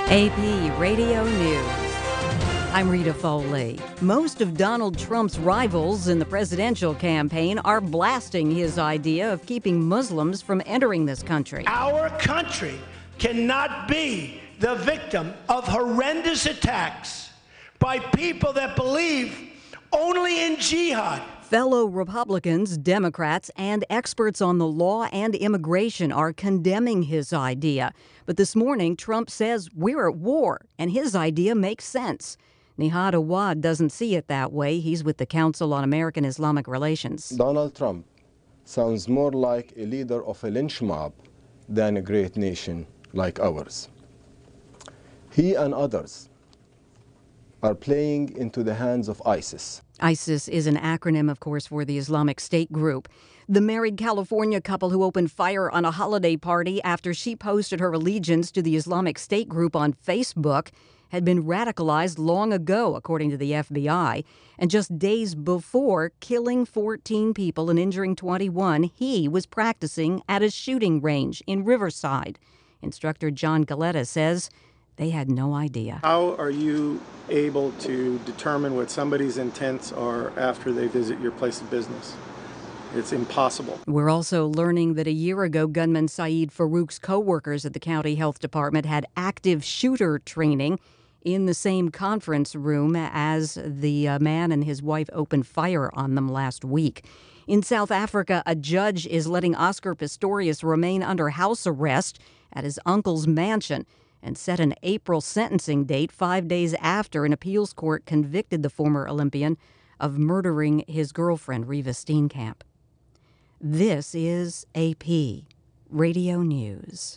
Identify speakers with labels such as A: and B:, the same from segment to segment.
A: AP Radio News. I'm Rita Foley. Most of Donald Trump's rivals in the presidential campaign are blasting his idea of keeping Muslims from entering this country.
B: Our country cannot be the victim of horrendous attacks by people that believe only in jihad.
A: Fellow Republicans, Democrats, and experts on the law and immigration are condemning his idea. But this morning, Trump says we're at war, and his idea makes sense. Nihad Awad doesn't see it that way. He's with the Council on American Islamic Relations.
C: Donald Trump sounds more like a leader of a lynch mob than a great nation like ours. He and others are playing into the hands of ISIS.
A: ISIS is an acronym, of course, for the Islamic State group. The married California couple who opened fire on a holiday party after she posted her allegiance to the Islamic State group on Facebook had been radicalized long ago, according to the FBI. And just days before killing 14 people and injuring 21, he was practicing at a shooting range in Riverside. Instructor John Galetta says they had no idea.
D: How are you able to determine what somebody's intents are after they visit your place of business? It's impossible.
A: We're also learning that a year ago, gunman Saeed Farouk's co-workers at the county health department had active shooter training in the same conference room as the man and his wife opened fire on them last week. In South Africa, a judge is letting Oscar Pistorius remain under house arrest at his uncle's mansion and set an April sentencing date 5 days after an appeals court convicted the former Olympian of murdering his girlfriend, Reva Steenkamp. This is AP Radio News.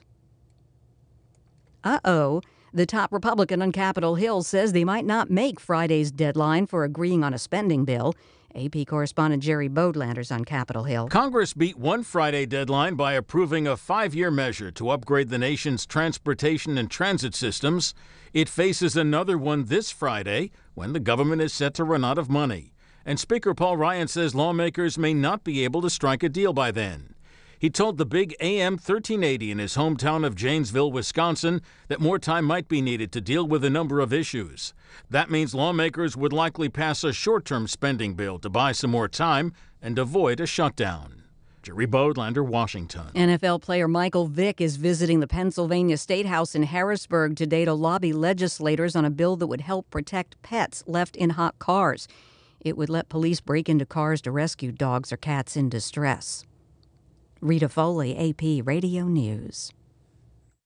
A: The top Republican on Capitol Hill says they might not make Friday's deadline for agreeing on a spending bill. AP correspondent Jerry Bodlander's on Capitol Hill.
E: Congress beat one Friday deadline by approving a 5-year measure to upgrade the nation's transportation and transit systems. It faces another one this Friday when the government is set to run out of money. And Speaker Paul Ryan says lawmakers may not be able to strike a deal by then. He told the big AM 1380 in his hometown of Janesville, Wisconsin, that more time might be needed to deal with a number of issues. That means lawmakers would likely pass a short-term spending bill to buy some more time and avoid a shutdown. Jerry Bodlander, Washington.
A: NFL player Michael Vick is visiting the Pennsylvania State House in Harrisburg today to lobby legislators on a bill that would help protect pets left in hot cars. It would let police break into cars to rescue dogs or cats in distress. Rita Foley, AP Radio News.